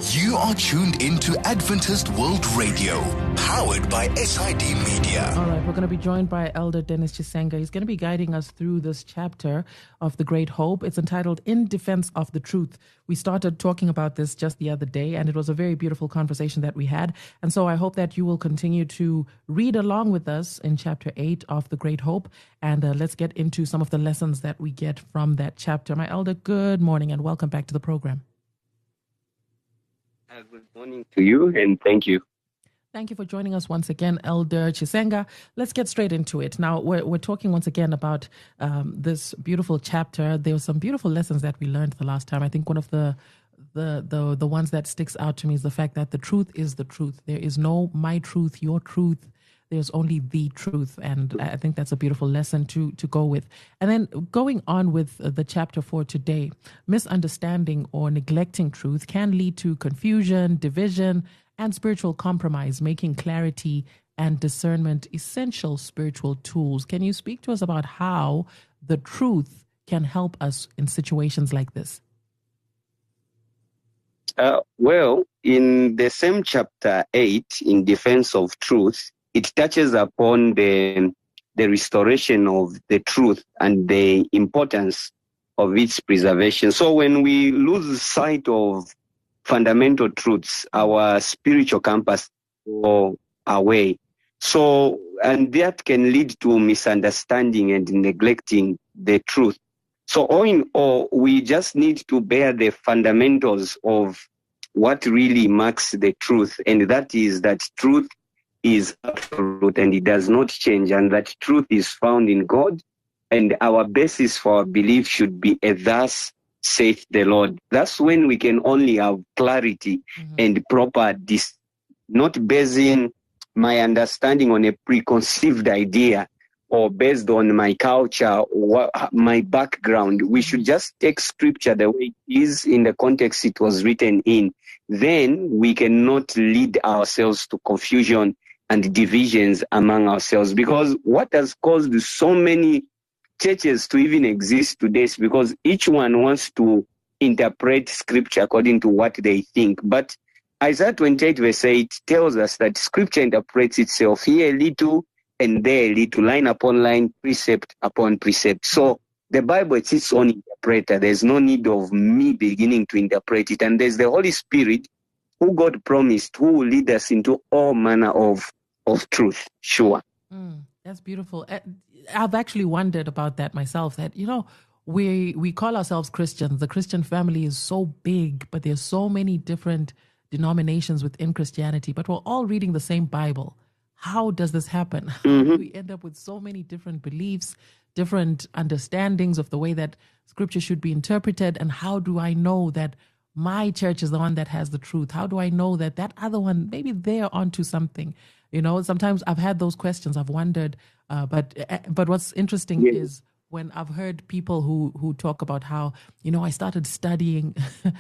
You are tuned into Adventist World Radio, powered by SID Media. All right, we're going to be joined by Elder Dennis Chisenga. He's going to be guiding us through this chapter of The Great Hope. It's entitled In Defense of the Truth. We started talking about this just the other day, and it was a very beautiful conversation that we had. And so I hope that you will continue to read along with us in chapter 8 of The Great Hope. And let's get into some of the lessons that we get from that chapter. My elder, good morning and welcome back to the program. Good morning to you, and thank you. Thank you for joining us once again, Elder Chisenga. Let's get straight into it. Now, we're talking once again about this beautiful chapter. There were some beautiful lessons that we learned the last time. I think one of the ones that sticks out to me is the fact that the truth is the truth. There is no my truth, your truth. There's only the truth. And I think that's a beautiful lesson to go with. And then going on with the chapter for today, misunderstanding or neglecting truth can lead to confusion, division, and spiritual compromise, making clarity and discernment essential spiritual tools. Can you speak to us about how the truth can help us in situations like this? Well, in the same chapter 8, in Defense of Truth, it touches upon the restoration of the truth and the importance of its preservation. So when we lose sight of fundamental truths, our spiritual compass go away. So, and that can lead to misunderstanding and neglecting the truth. So all in all, we just need to bear the fundamentals of what really marks the truth. And that is that truth is absolute and it does not change, and that truth is found in God, and our basis for our belief should be a thus saith the Lord. That's when we can only have clarity and proper not basing my understanding on a preconceived idea or based on my culture or my background. We should just take scripture the way it is in the context it was written in. Then we cannot lead ourselves to confusion and divisions among ourselves, because what has caused so many churches to even exist today is because each one wants to interpret scripture according to what they think. But Isaiah 28 verse 8 tells us that scripture interprets itself here a little and there a little, line upon line, precept upon precept. So the Bible is its own interpreter. There's no need of me beginning to interpret it. And there's the Holy Spirit who God promised, who will lead us into all manner of truth. Sure. That's beautiful. I've actually wondered about that myself, that, we call ourselves Christians. The Christian family is so big, but there's so many different denominations within Christianity, but we're all reading the same Bible. How does this happen? How do we end up with so many different beliefs, different understandings of the way that scripture should be interpreted? And how do I know that my church is the one that has the truth? How do I know that that other one, maybe they're onto something? Sometimes I've had those questions. I've wondered, but what's interesting is when I've heard people who talk about how, I started studying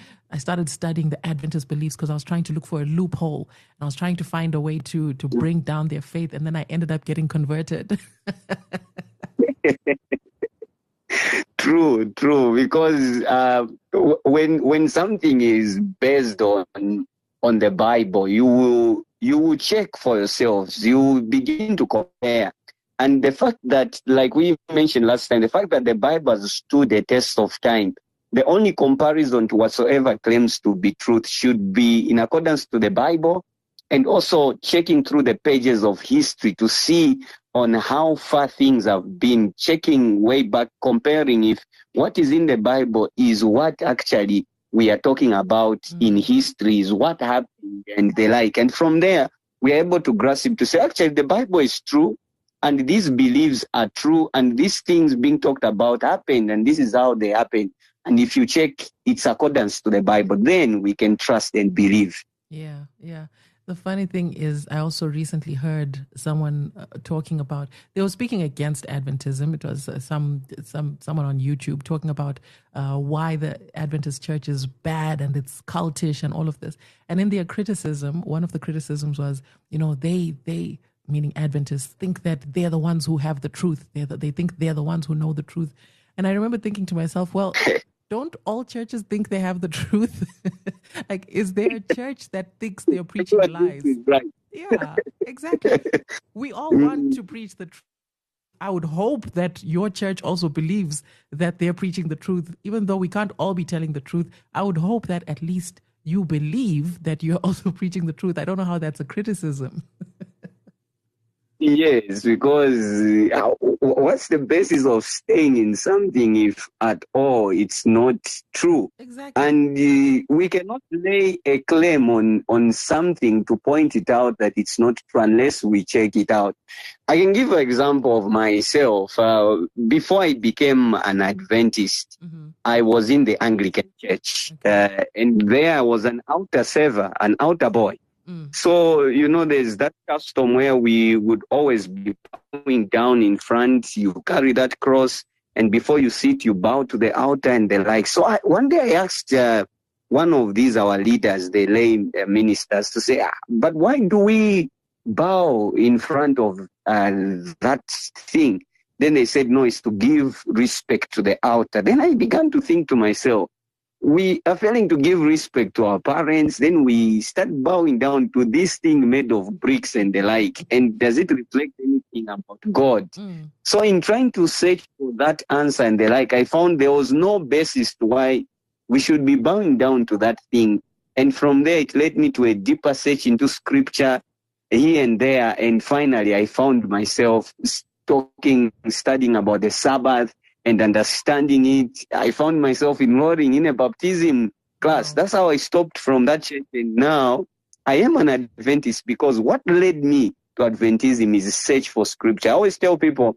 the Adventist beliefs because I was trying to look for a loophole, and I was trying to find a way to bring down their faith, and then I ended up getting converted. True, because when something is based on the Bible, you will check for yourselves. You will begin to compare. And the fact that, like we mentioned last time, the fact that the Bible has stood the test of time, the only comparison to whatsoever claims to be truth should be in accordance to the Bible, and also checking through the pages of history to see on how far things have been, checking way back, comparing if what is in the Bible is what actually we are talking about in history, is what happened and the like. And from there, we are able to grasp to say, actually, the Bible is true, and these beliefs are true, and these things being talked about happened, and this is how they happened. And if you check its accordance to the Bible, then we can trust and believe. Yeah. The funny thing is, I also recently heard someone talking about, they were speaking against Adventism. It was someone on YouTube talking about why the Adventist church is bad and it's cultish and all of this. And in their criticism, one of the criticisms was, they meaning Adventists, think that they're the ones who have the truth. They think they're the ones who know the truth. And I remember thinking to myself, well, don't all churches think they have the truth? Like, is there a church that thinks they're preaching lies? Right. Yeah, exactly. We all want to preach the truth. I would hope that your church also believes that they're preaching the truth, even though we can't all be telling the truth. I would hope that at least you believe that you're also preaching the truth. I don't know how that's a criticism. Yes, because what's the basis of staying in something if at all it's not true? Exactly. And we cannot lay a claim on something to point it out that it's not true unless we check it out. I can give an example of myself. Before I became an Adventist, I was in the Anglican Church. Okay. And there I was an outer server, an outer boy. So, there's that custom where we would always be bowing down in front. You carry that cross, and before you sit, you bow to the altar and the like. So one day I asked one of these, our leaders, the lay ministers, to say, but why do we bow in front of that thing? Then they said, no, it's to give respect to the altar. Then I began to think to myself, we are failing to give respect to our parents, then we start bowing down to this thing made of bricks and the like. And does it reflect anything about God? So in trying to search for that answer and the like, I found there was no basis to why we should be bowing down to that thing. And from there, it led me to a deeper search into scripture here and there. And finally, I found myself studying about the Sabbath, and understanding it. I found myself enrolling in a baptism class. That's how I stopped from that church. And now I am an Adventist because what led me to Adventism is a search for scripture. I always tell people,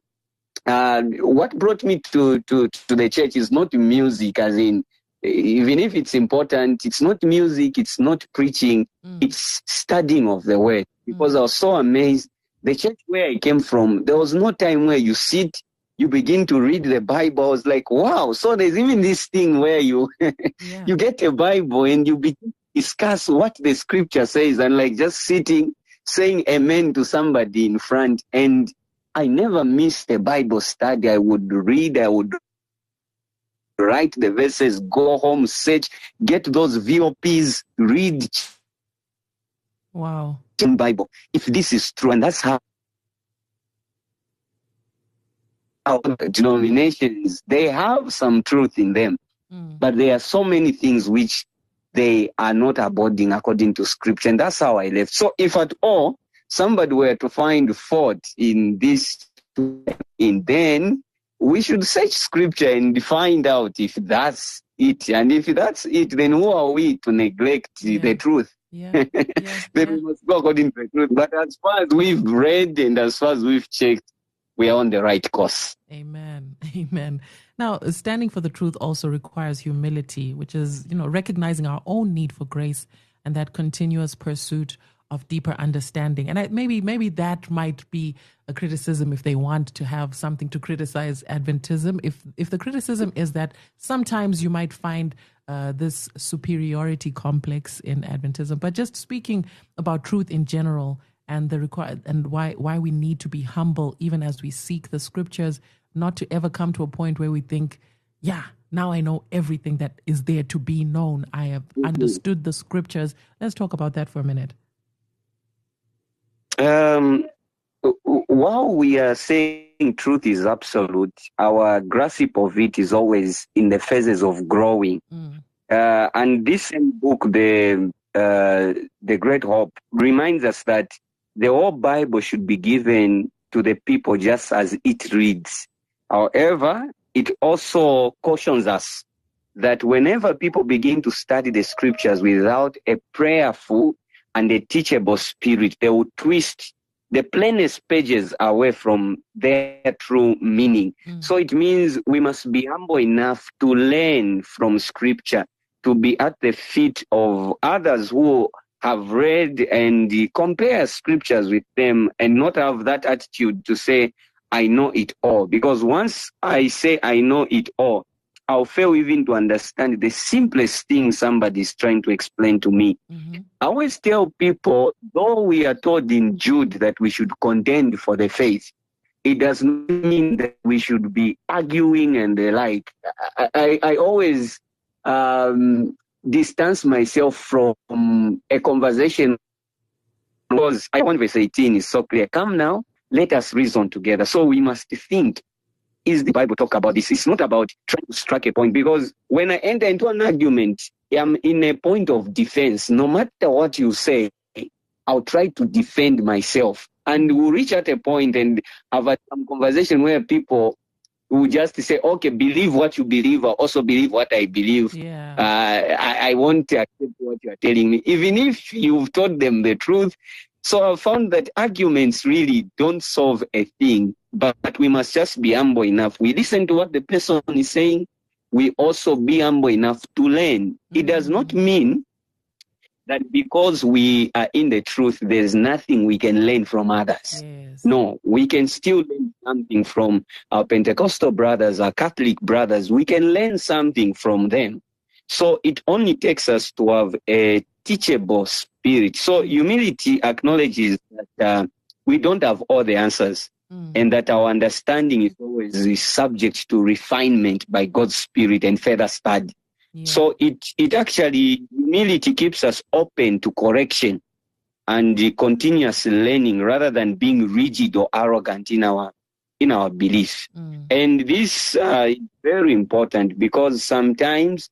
what brought me to the church is not music, as in, even if it's important, it's not music, it's not preaching, it's studying of the word. Because I was so amazed. The church where I came from, there was no time where you sit, you begin to read the Bible. I was like, wow. So there's even this thing where you you get a Bible and you begin to discuss what the scripture says, and like just sitting, saying amen to somebody in front. And I never missed a Bible study. I would read, I would write the verses, go home, search, get those VOPs, read. Wow. Bible. If this is true, and that's how our denominations, they have some truth in them, but there are so many things which they are not abiding according to scripture, and that's how I left. So if at all somebody were to find fault in this, then we should search scripture and find out if that's it, and if that's it, then who are we to neglect the truth? Then we must go according to the truth. But as far as we've read and as far as we've checked, we are on the right course. Amen. Amen. Now, standing for the truth also requires humility, which is, recognizing our own need for grace and that continuous pursuit of deeper understanding. And maybe that might be a criticism if they want to have something to criticize Adventism. If the criticism is that sometimes you might find this superiority complex in Adventism, but just speaking about truth in general, and why we need to be humble even as we seek the scriptures, not to ever come to a point where we think, now I know everything that is there to be known. I have understood the scriptures. Let's talk about that for a minute. While we are saying truth is absolute, our grasp of it is always in the phases of growing. And this same book, The Great Hope, reminds us that the whole Bible should be given to the people just as it reads. However, it also cautions us that whenever people begin to study the scriptures without a prayerful and a teachable spirit, they will twist the plainest pages away from their true meaning. So it means we must be humble enough to learn from scripture, to be at the feet of others who have read and compare scriptures with them, and not have that attitude to say, I know it all. Because once I say I know it all, I'll fail even to understand the simplest thing somebody is trying to explain to me. I always tell people, though we are told in Jude that we should contend for the faith, it does not mean that we should be arguing and the like. I always distance myself from a conversation, because 1 verse 18 is so clear. Come now, let us reason together. So we must think, is the Bible talk about this? It's not about trying to strike a point, because when I enter into an argument, I'm in a point of defense. No matter what you say, I'll try to defend myself. And we'll reach at a point and have some conversation where people will just say, okay, believe what you believe, or also believe what I believe. Yeah. I want to accept what you are telling me, even if you've told them the truth. So I found that arguments really don't solve a thing, but we must just be humble enough. We listen to what the person is saying. We also be humble enough to learn. It does not mean that because we are in the truth, there's nothing we can learn from others. Yes. No, we can still learn something from our Pentecostal brothers, our Catholic brothers. We can learn something from them. So it only takes us to have a teachable spirit. So humility acknowledges that we don't have all the answers, and that our understanding is always subject to refinement by God's Spirit and further study. Yeah. So it actually, humility keeps us open to correction and the continuous learning, rather than being rigid or arrogant in our beliefs. And this is very important, because sometimes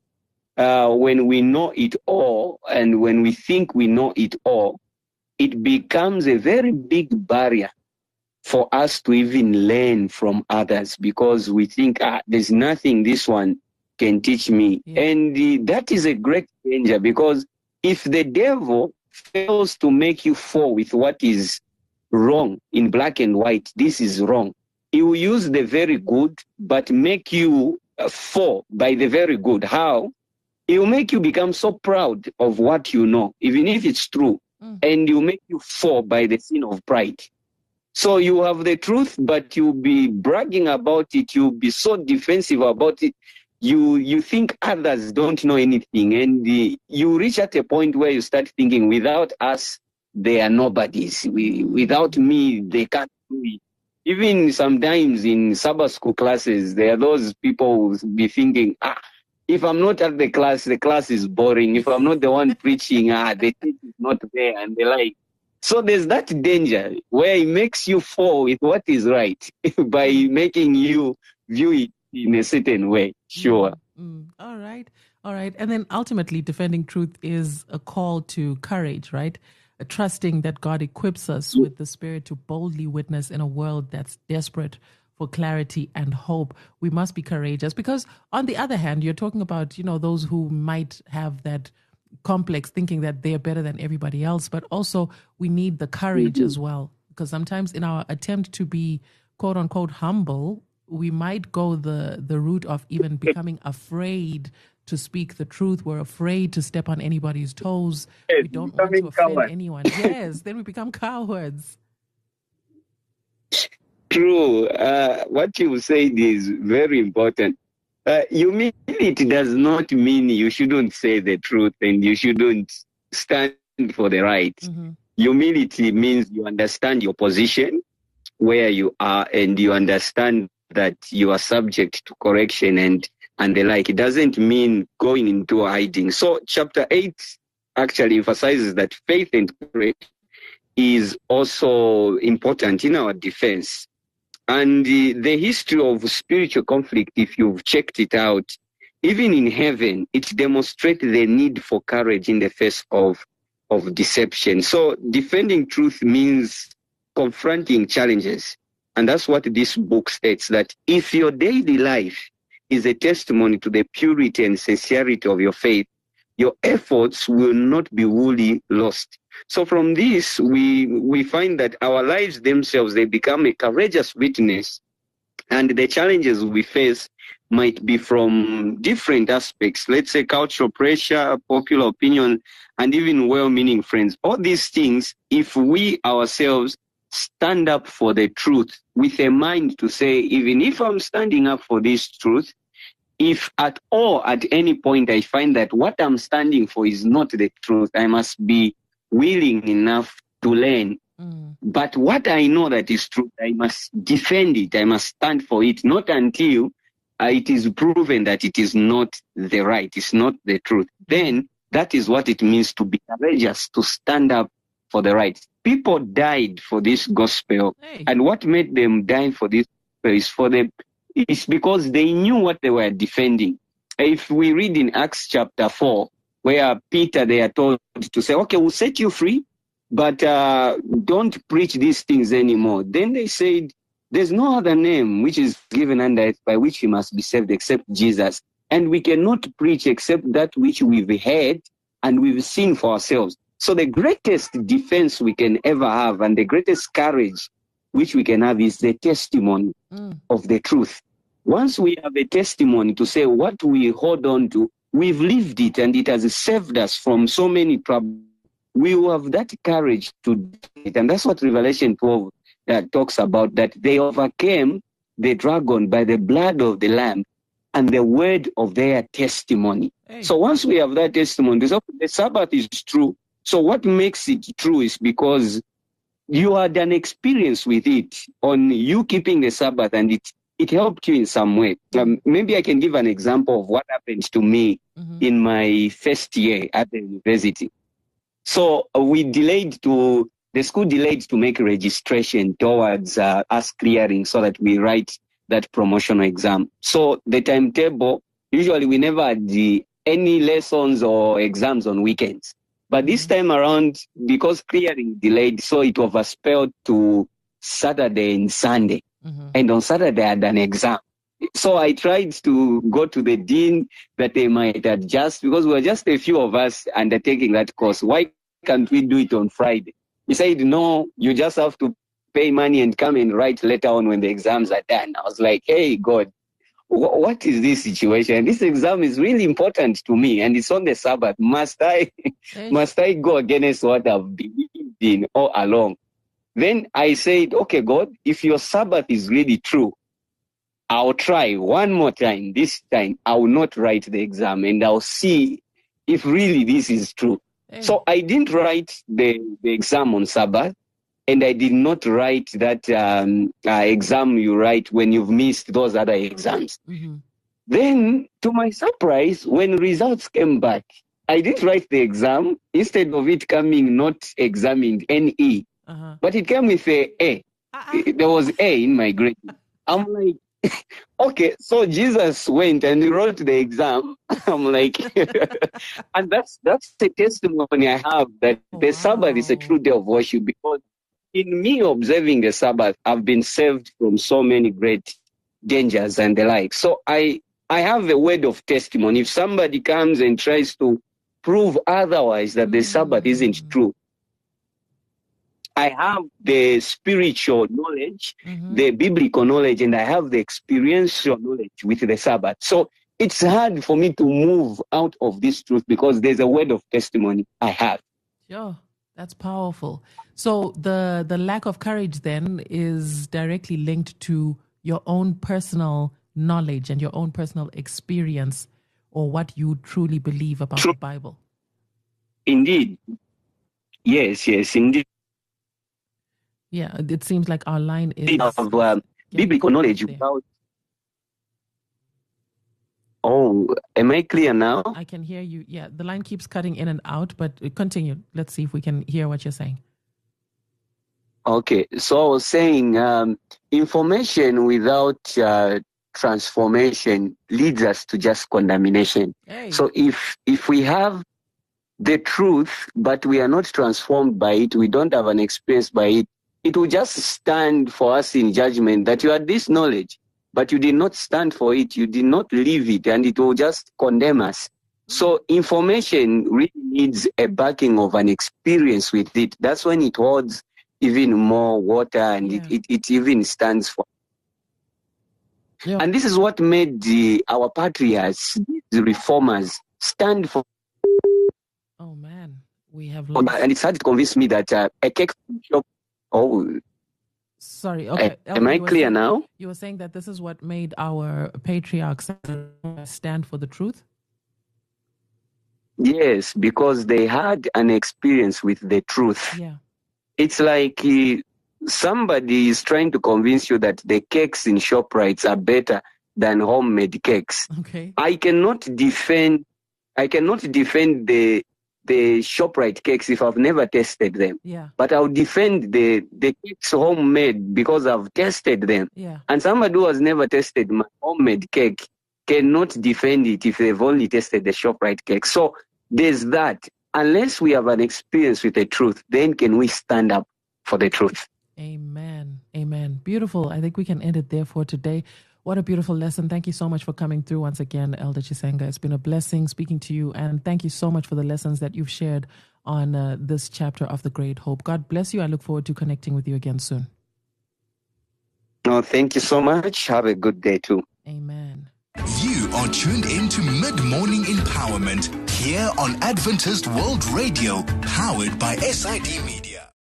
when we know it all, and when we think we know it all, it becomes a very big barrier for us to even learn from others, because we think, there's nothing this one can teach me. Yeah. And that is a great danger, because if the devil fails to make you fall with what is wrong in black and white, this is wrong, he will use the very good, but make you fall by the very good. How? He will make you become so proud of what you know, even if it's true, and he will make you fall by the sin of pride. So you have the truth, but you'll be bragging about it. You'll be so defensive about it. You think others don't know anything, and you reach at a point where you start thinking, without us, they are nobodies. Without me, they can't do it. Even sometimes in Sabbath school classes, there are those people who will be thinking, if I'm not at the class is boring. If I'm not the one preaching, the teacher is not there, and the like. So there's that danger where it makes you fall with what is right by making you view it in a certain way. Sure. All right. And then ultimately, defending truth is a call to courage, right? Trusting that God equips us with the Spirit to boldly witness in a world that's desperate for clarity and hope. We must be courageous, because on the other hand, you're talking about, those who might have that complex thinking that they're better than everybody else, but also we need the courage as well, because sometimes in our attempt to be quote unquote humble, we might go the route of even becoming afraid to speak the truth. We're afraid to step on anybody's toes. We don't want to offend anyone. Yes, then we become cowards. True. What you said is very important. Humility does not mean you shouldn't say the truth and you shouldn't stand for the right. Humility means you understand your position, where you are, and you understand that you are subject to correction and the like. It doesn't mean going into hiding. So chapter 8 actually emphasizes that faith and courage is also important in our defense. And the history of spiritual conflict, if you've checked it out, even in heaven, it demonstrates the need for courage in the face of deception. So defending truth means confronting challenges. And that's what this book states, that if your daily life is a testimony to the purity and sincerity of your faith, your efforts will not be wholly lost. So from this, we find that our lives themselves, they become a courageous witness, and the challenges we face might be from different aspects. Let's say cultural pressure, popular opinion, and even well-meaning friends. All these things, if we ourselves stand up for the truth with a mind to say, even if I'm standing up for this truth, if at any point I find that what I'm standing for is not the truth, I must be willing enough to learn. But what I know that is true, I must defend it. I must stand for it, not until it is proven that it is not the right, it's not the truth, then that is what it means to be courageous, to stand up for the right. People died for this gospel, and what made them die for this gospel is because they knew what they were defending. If we read in Acts chapter 4, where Peter, they are told to say, okay, we'll set you free, but don't preach these things anymore. Then they said, there's no other name which is given under earth by which we must be saved except Jesus. And we cannot preach except that which we've heard and we've seen for ourselves. So the greatest defense we can ever have and the greatest courage which we can have is the testimony of the truth. Once we have a testimony to say what we hold on to, we've lived it and it has saved us from so many troubles, we will have that courage to do it. And that's what Revelation 12 talks about, that they overcame the dragon by the blood of the Lamb and the word of their testimony. So once we have that testimony, the Sabbath is true. So what makes it true is because you had an experience with it on you keeping the Sabbath, and it helped you in some way. Maybe I can give an example of what happened to me in my first year at the university. So the school delayed to make registration towards us clearing so that we write that promotional exam. So the timetable, usually we never had any lessons or exams on weekends. But this time around, because clearing delayed, so it overspilled to Saturday and Sunday. And on Saturday, I had an exam. So I tried to go to the dean that they might adjust, because we were just a few of us undertaking that course. Why can't we do it on Friday? He said, no, you just have to pay money and come and write later on when the exams are done. I was like, hey, God, what is this situation? This exam is really important to me, and it's on the Sabbath. Must I go against what I've believed in all along? Then I said, okay, God, if your Sabbath is really true, I'll try one more time. This time, I will not write the exam, and I'll see if really this is true. So I didn't write the exam on Sabbath, and I did not write that exam you write when you've missed those other exams. Then, to my surprise, when results came back, I didn't write the exam. Instead of it coming not examined, NE, but it came with A. There was A in my grade. I'm like, okay, so Jesus went and he wrote the exam. I'm like, and that's the testimony I have that the Sabbath is a true day of worship, because in me observing the Sabbath, I've been saved from so many great dangers and the like. So I have a word of testimony. If somebody comes and tries to prove otherwise, that the Sabbath isn't true, I have the spiritual knowledge, the biblical knowledge, and I have the experiential knowledge with the Sabbath. So it's hard for me to move out of this truth because there's a word of testimony I have. Sure, that's powerful. So the lack of courage then is directly linked to your own personal knowledge and your own personal experience, or what you truly believe about the Bible. Indeed. Yes, indeed. Yeah, it seems like our line is... biblical knowledge without... Oh, am I clear now? I can hear you. Yeah, the line keeps cutting in and out, but continue. Let's see if we can hear what you're saying. Okay, so I was saying information without transformation leads us to just condemnation. So if we have the truth, but we are not transformed by it, we don't have an experience by it, it will just stand for us in judgment that you had this knowledge, but you did not stand for it, you did not live it, and it will just condemn us. So information really needs a backing of an experience with it. That's when it holds even more water, and it even stands for. Yeah. And this is what made our patriarchs, the reformers, stand for. Oh man, we have lost. And it's hard to convince me that a cake shop. Oh, sorry. Okay, am I clear now? You were saying that this is what made our patriarchs stand for the truth? Yes, because they had an experience with the truth. Yeah. It's like somebody is trying to convince you that the cakes in ShopRite are better than homemade cakes. Okay. I cannot defend the ShopRite cakes if I've never tasted them. Yeah. But I'll defend the cakes homemade because I've tasted them. Yeah. And somebody who has never tasted my homemade cake cannot defend it if they've only tasted the ShopRite cake. So there's that. Unless we have an experience with the truth, then can we stand up for the truth? Amen. Amen. Beautiful. I think we can end it there for today. What a beautiful lesson. Thank you so much for coming through once again, Elder Chisenga. It's been a blessing speaking to you. And thank you so much for the lessons that you've shared on this chapter of The Great Hope. God bless you. I look forward to connecting with you again soon. No, thank you so much. Have a good day too. Amen. You are tuned in to Mid-Morning Empowerment here on Adventist World Radio, powered by SID Media.